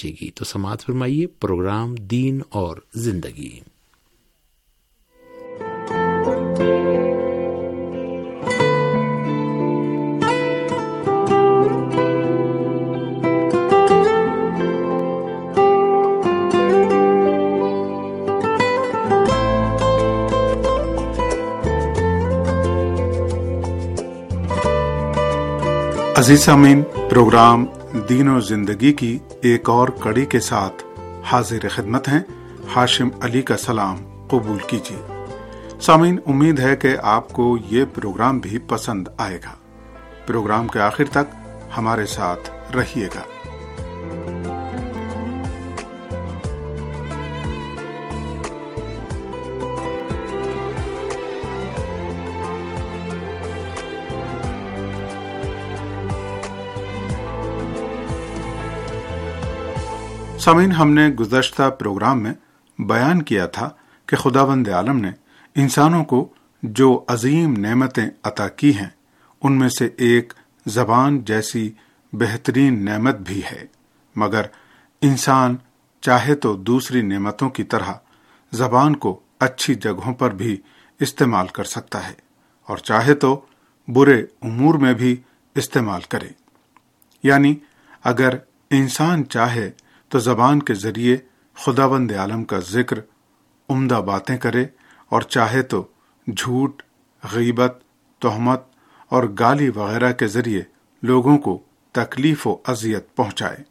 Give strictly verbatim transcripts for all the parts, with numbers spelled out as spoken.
گی تو سماعت فرمائیے پروگرام دین اور زندگی۔ عزیز سامعین، پروگرام دین و زندگی کی ایک اور کڑی کے ساتھ حاضر خدمت ہیں۔ ہاشم علی کا سلام قبول کیجیے۔ سامعین، امید ہے کہ آپ کو یہ پروگرام بھی پسند آئے گا۔ پروگرام کے آخر تک ہمارے ساتھ رہیے گا۔ سامعین، ہم نے گزشتہ پروگرام میں بیان کیا تھا کہ خداوند عالم نے انسانوں کو جو عظیم نعمتیں عطا کی ہیں ان میں سے ایک زبان جیسی بہترین نعمت بھی ہے، مگر انسان چاہے تو دوسری نعمتوں کی طرح زبان کو اچھی جگہوں پر بھی استعمال کر سکتا ہے اور چاہے تو برے امور میں بھی استعمال کرے۔ یعنی اگر انسان چاہے تو زبان کے ذریعے خداوند عالم کا ذکر، عمدہ باتیں کرے، اور چاہے تو جھوٹ، غیبت، تہمت اور گالی وغیرہ کے ذریعے لوگوں کو تکلیف و اذیت پہنچائے۔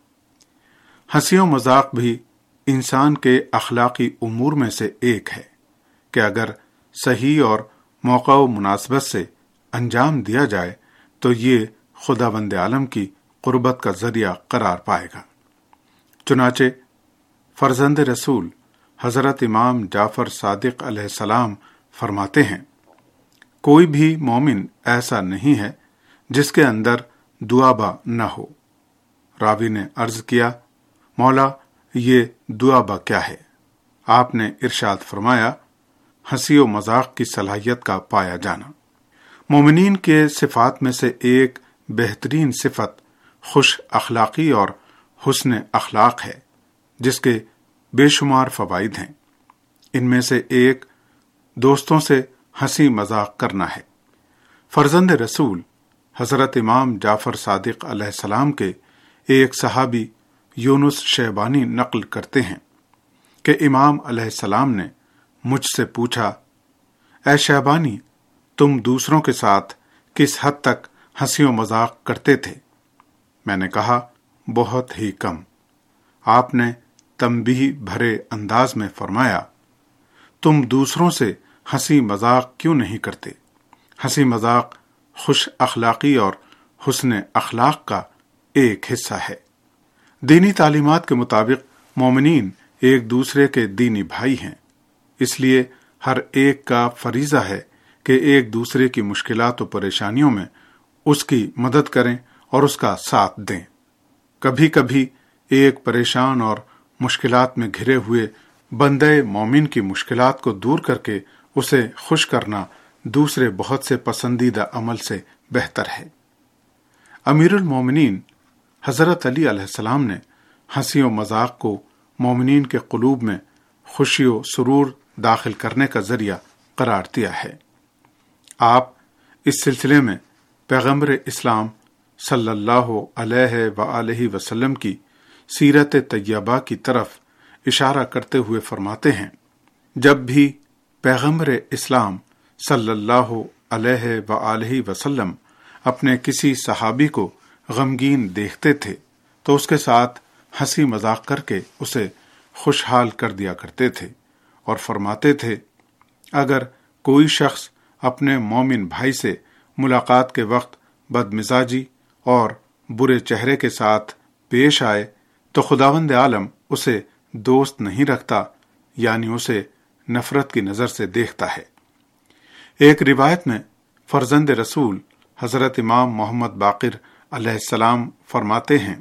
ہنسی و مذاق بھی انسان کے اخلاقی امور میں سے ایک ہے کہ اگر صحیح اور موقع و مناسبت سے انجام دیا جائے تو یہ خداوند عالم کی قربت کا ذریعہ قرار پائے گا۔ چنانچہ فرزند رسول حضرت امام جعفر صادق علیہ السلام فرماتے ہیں، کوئی بھی مومن ایسا نہیں ہے جس کے اندر دعابہ نہ ہو۔ راوی نے عرض کیا، مولا یہ دعابہ کیا ہے؟ آپ نے ارشاد فرمایا، ہنسی و مذاق کی صلاحیت کا پایا جانا۔ مومنین کے صفات میں سے ایک بہترین صفت خوش اخلاقی اور حسن اخلاق ہے، جس کے بے شمار فوائد ہیں۔ ان میں سے ایک دوستوں سے ہنسی مذاق کرنا ہے۔ فرزند رسول حضرت امام جعفر صادق علیہ السلام کے ایک صحابی یونس شیبانی نقل کرتے ہیں کہ امام علیہ السلام نے مجھ سے پوچھا، اے شیبانی، تم دوسروں کے ساتھ کس حد تک ہنسی و مذاق کرتے تھے؟ میں نے کہا، بہت ہی کم۔ آپ نے تنبیہ بھرے انداز میں فرمایا، تم دوسروں سے ہنسی مذاق کیوں نہیں کرتے؟ ہنسی مذاق خوش اخلاقی اور حسن اخلاق کا ایک حصہ ہے۔ دینی تعلیمات کے مطابق مومنین ایک دوسرے کے دینی بھائی ہیں، اس لیے ہر ایک کا فریضہ ہے کہ ایک دوسرے کی مشکلات و پریشانیوں میں اس کی مدد کریں اور اس کا ساتھ دیں۔ کبھی کبھی ایک پریشان اور مشکلات میں گھرے ہوئے بندے مومن کی مشکلات کو دور کر کے اسے خوش کرنا دوسرے بہت سے پسندیدہ عمل سے بہتر ہے۔ امیر المومنین حضرت علی علیہ السلام نے ہنسی و مذاق کو مومنین کے قلوب میں خوشی و سرور داخل کرنے کا ذریعہ قرار دیا ہے۔ آپ اس سلسلے میں پیغمبر اسلام صلی اللہ علیہ وآلہ وسلم کی سیرت طیبہ کی طرف اشارہ کرتے ہوئے فرماتے ہیں، جب بھی پیغمبر اسلام صلی اللہ علیہ وآلہ وسلم اپنے کسی صحابی کو غمگین دیکھتے تھے تو اس کے ساتھ ہنسی مذاق کر کے اسے خوشحال کر دیا کرتے تھے اور فرماتے تھے، اگر کوئی شخص اپنے مومن بھائی سے ملاقات کے وقت بدمزاجی اور برے چہرے کے ساتھ پیش آئے تو خداوند عالم اسے دوست نہیں رکھتا، یعنی اسے نفرت کی نظر سے دیکھتا ہے۔ ایک روایت میں فرزند رسول حضرت امام محمد باقر علیہ السلام فرماتے ہیں،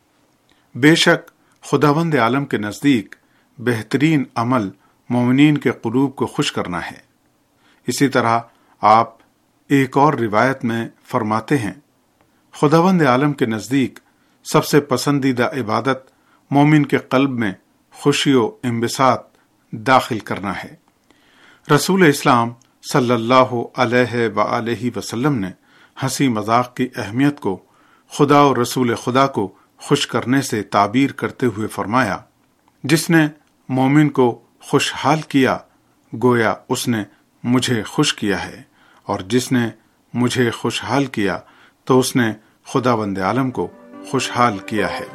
بے شک خداوند عالم کے نزدیک بہترین عمل مومنین کے قلوب کو خوش کرنا ہے۔ اسی طرح آپ ایک اور روایت میں فرماتے ہیں، خداوند عالم کے نزدیک سب سے پسندیدہ عبادت مومن کے قلب میں خوشی و انبساط داخل کرنا ہے۔ رسول اسلام صلی اللہ علیہ وآلہ وسلم نے ہنسی مذاق کی اہمیت کو خدا اور رسول خدا کو خوش کرنے سے تعبیر کرتے ہوئے فرمایا، جس نے مومن کو خوشحال کیا گویا اس نے مجھے خوش کیا ہے، اور جس نے مجھے خوشحال کیا تو اس نے خداوند عالم کو خوشحال کیا ہے۔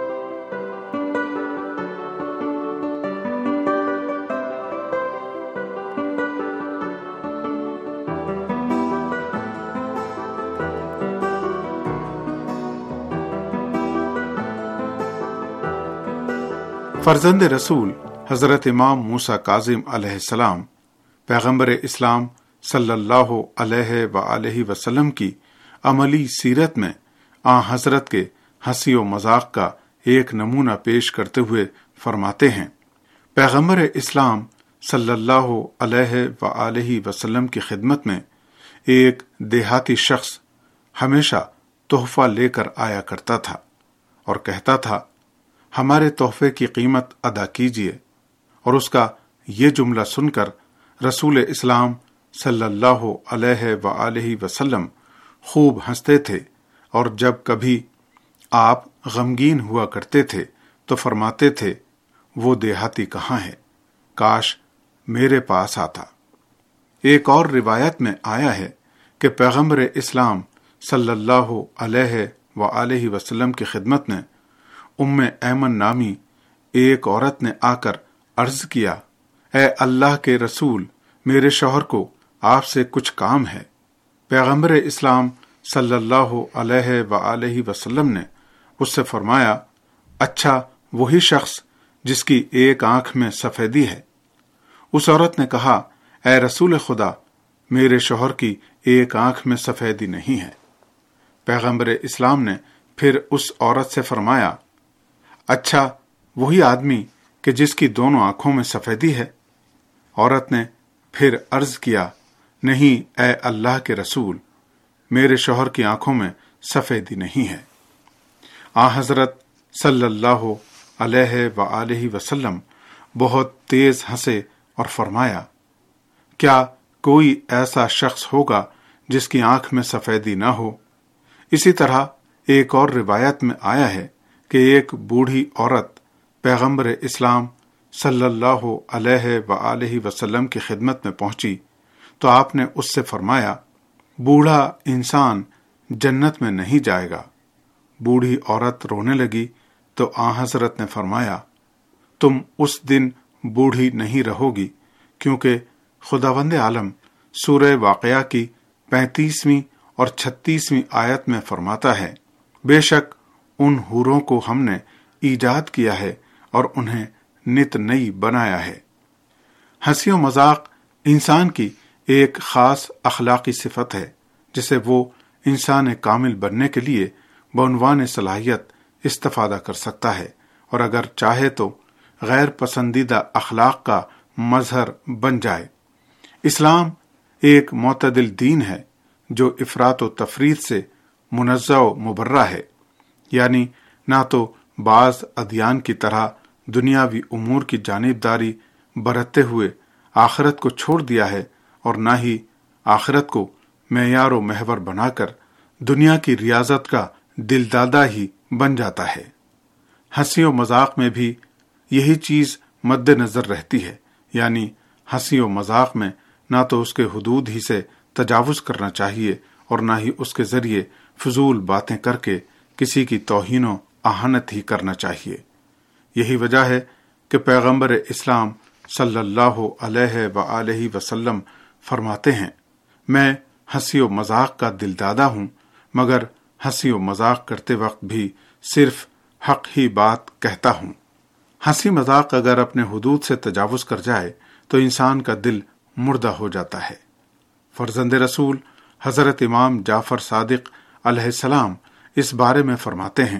فرزند رسول حضرت امام موسیٰ کاظم علیہ السلام پیغمبر اسلام صلی اللہ علیہ وآلہ وسلم کی عملی سیرت میں آن حضرت کے ہنسی و مذاق کا ایک نمونہ پیش کرتے ہوئے فرماتے ہیں، پیغمبر اسلام صلی اللہ علیہ وآلہ وسلم کی خدمت میں ایک دیہاتی شخص ہمیشہ تحفہ لے کر آیا کرتا تھا اور کہتا تھا، ہمارے تحفے کی قیمت ادا کیجیے، اور اس کا یہ جملہ سن کر رسول اسلام صلی اللہ علیہ وآلہ وسلم خوب ہنستے تھے، اور جب کبھی آپ غمگین ہوا کرتے تھے تو فرماتے تھے، وہ دیہاتی کہاں ہے، کاش میرے پاس آتا۔ ایک اور روایت میں آیا ہے کہ پیغمبر اسلام صلی اللہ علیہ وآلہ وسلم کی خدمت میں ام ایمن نامی ایک عورت نے آ کر عرض کیا، اے اللہ کے رسول، میرے شوہر کو آپ سے کچھ کام ہے۔ پیغمبر اسلام صلی اللہ علیہ وآلہ وسلم نے اس سے فرمایا، اچھا وہی شخص جس کی ایک آنکھ میں سفیدی ہے۔ اس عورت نے کہا، اے رسول خدا، میرے شوہر کی ایک آنکھ میں سفیدی نہیں ہے۔ پیغمبر اسلام نے پھر اس عورت سے فرمایا، اچھا وہی آدمی کہ جس کی دونوں آنکھوں میں سفیدی ہے؟ عورت نے پھر عرض کیا، نہیں اے اللہ کے رسول، میرے شوہر کی آنکھوں میں سفیدی نہیں ہے۔ آن حضرت صلی اللہ علیہ وآلہ وسلم بہت تیز ہنسے اور فرمایا، کیا کوئی ایسا شخص ہوگا جس کی آنکھ میں سفیدی نہ ہو؟ اسی طرح ایک اور روایت میں آیا ہے کہ ایک بوڑھی عورت پیغمبر اسلام صلی اللہ علیہ وآلہ وسلم کی خدمت میں پہنچی تو آپ نے اس سے فرمایا، بوڑھا انسان جنت میں نہیں جائے گا۔ بوڑھی عورت رونے لگی تو آن حضرت نے فرمایا، تم اس دن بوڑھی نہیں رہو گی، کیونکہ خداوند عالم سورہ واقعہ کی پینتیسویں اور چھتیسویں آیت میں فرماتا ہے، بے شک ان حوروں کو ہم نے ایجاد کیا ہے اور انہیں نت نئی بنایا ہے۔ ہنسی و مذاق انسان کی ایک خاص اخلاقی صفت ہے جسے وہ انسان کامل بننے کے لیے بعنوان صلاحیت استفادہ کر سکتا ہے، اور اگر چاہے تو غیر پسندیدہ اخلاق کا مظہر بن جائے۔ اسلام ایک معتدل دین ہے جو افراط و تفریط سے منزہ و مبرہ ہے، یعنی نہ تو بعض ادیان کی طرح دنیاوی امور کی جانبداری برتتے ہوئے آخرت کو چھوڑ دیا ہے، اور نہ ہی آخرت کو معیار و محور بنا کر دنیا کی ریاضت کا دلدادہ ہی بن جاتا ہے۔ ہنسی و مذاق میں بھی یہی چیز مد نظر رہتی ہے، یعنی ہنسی و مذاق میں نہ تو اس کے حدود ہی سے تجاوز کرنا چاہیے اور نہ ہی اس کے ذریعے فضول باتیں کر کے کسی کی توہین و اہانت ہی کرنا چاہیے۔ یہی وجہ ہے کہ پیغمبر اسلام صلی اللہ علیہ وآلہ وسلم فرماتے ہیں، میں ہنسی و مذاق کا دلدادہ ہوں، مگر ہنسی و مذاق کرتے وقت بھی صرف حق ہی بات کہتا ہوں۔ ہنسی مذاق اگر اپنے حدود سے تجاوز کر جائے تو انسان کا دل مردہ ہو جاتا ہے۔ فرزند رسول حضرت امام جعفر صادق علیہ السلام اس بارے میں فرماتے ہیں،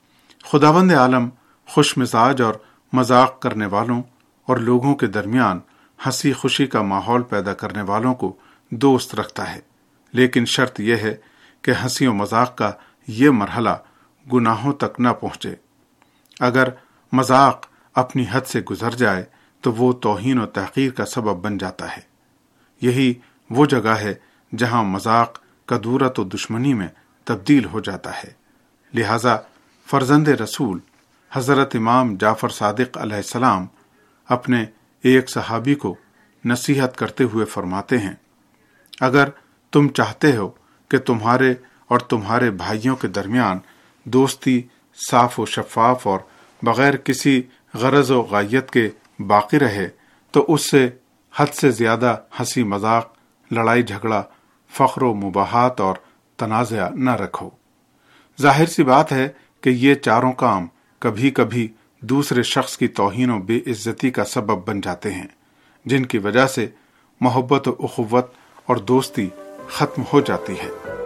خداوند عالم خوش مزاج اور مذاق کرنے والوں اور لوگوں کے درمیان ہنسی خوشی کا ماحول پیدا کرنے والوں کو دوست رکھتا ہے، لیکن شرط یہ ہے کہ ہنسی و مذاق کا یہ مرحلہ گناہوں تک نہ پہنچے۔ اگر مذاق اپنی حد سے گزر جائے تو وہ توہین و تحقیر کا سبب بن جاتا ہے۔ یہی وہ جگہ ہے جہاں مذاق کدورت و دشمنی میں تبدیل ہو جاتا ہے۔ لہذا فرزند رسول حضرت امام جعفر صادق علیہ السلام اپنے ایک صحابی کو نصیحت کرتے ہوئے فرماتے ہیں، اگر تم چاہتے ہو کہ تمہارے اور تمہارے بھائیوں کے درمیان دوستی صاف و شفاف اور بغیر کسی غرض و غایت کے باقی رہے تو اس سے حد سے زیادہ ہنسی مذاق، لڑائی جھگڑا، فخر و مباحات اور تنازع نہ رکھو۔ ظاہر سی بات ہے کہ یہ چاروں کام کبھی کبھی دوسرے شخص کی توہین و بے عزتی کا سبب بن جاتے ہیں، جن کی وجہ سے محبت و اخوت اور دوستی ختم ہو جاتی ہے۔